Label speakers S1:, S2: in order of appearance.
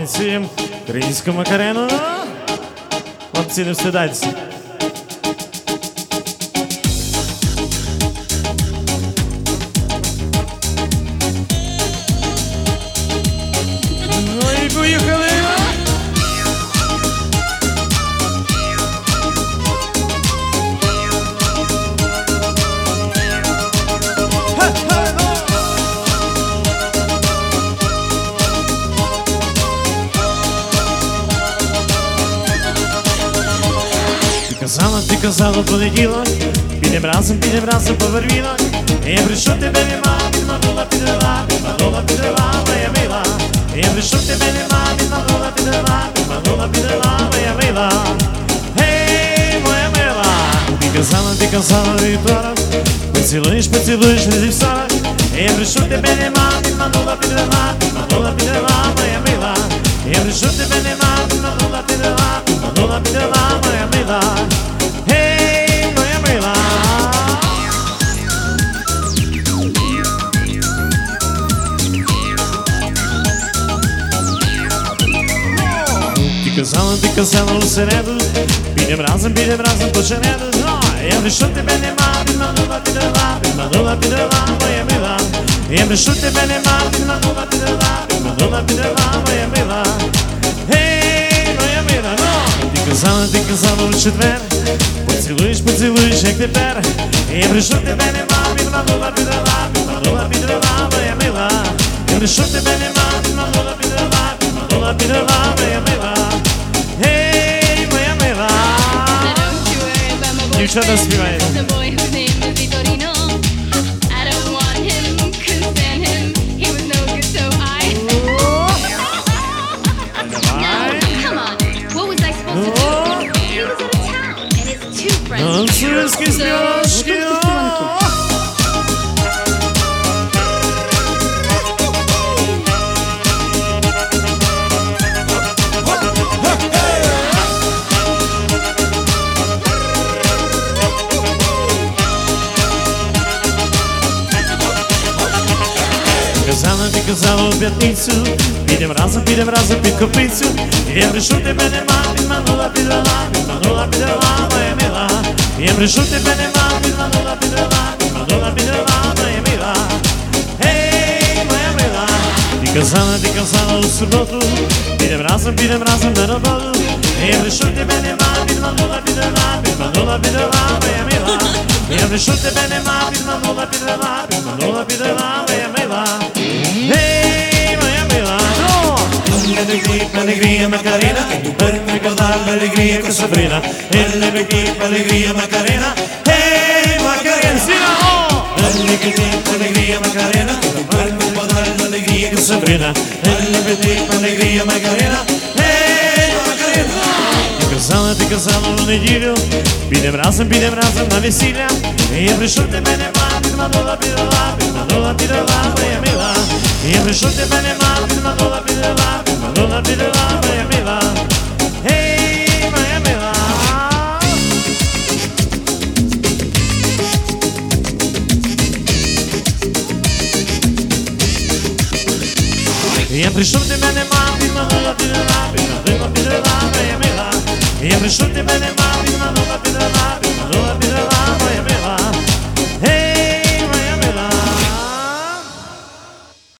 S1: танцюємо українську макарену. Хлопці, не встидайтеся. Ну і поїхали! Ти казала понеділок, підем разом по вервінок. Я прийшов, тебе нема, підманула, підвела, моя мила. Я прийшов, тебе нема, підманула, підвела, моя мила. Гей, моя мила. Ти казала вівторок, поцілуєш, разів 40. Я прийшов, тебе нема, підманула, підвела, моя мила. Я прийшов, тебе нема, підманула, підвела, моя мила. Hey, моя мила. Ти казала у середу, підем разом по череду. Я прийшов, тебе нема, підманула, підвела, моя мила. Я прийшов, тебе нема, підманула, підвела, моя мила. Гей, моя мила. Ти казала у четвер, поцілуєш, як тепер. Я прийшов, тебе нема, підманула, підвела, моя мила. Я прийшов, тебе нема, підманула, підвела, моя мила. Гей, моя мила. Дівчата співають. Танцюйські співашки. Ти казала у п'ятницю, підем разом під копицю. Я прийшов, тебе нема, підманула, підвела, моя мила. Я прийшов, тебе нема, підманула, підвела, моя мила. Гей, моя мила. Ти казала у суботу, підем разом на роботу. Я прийшов, тебе нема, підманула, підвела, моя мила. Я прийшов, тебе нема, підманула, підвела, моя мила. Hey, моя мила, no! Alegría, Macarena, que tu cuerpo recordar la alegría con Sabrina. Alegría, Macarena, hey, Macarena, sí, no! Alegría, Macarena, que tu cuerpo recordar la alegría con Sabrina. Alegría, Macarena, hey, Macarena. Ти казала у неділю, підем разом на весілля. Я прийшов, тебе нема, підманула, підвела, моя мила. Я прийшов, тебе нема, підманула, підвела, моя мила. Гей, моя мила. Я прийшов, тебе нема, підманула, підвела, моя мила. Я прийшов, тебе нема,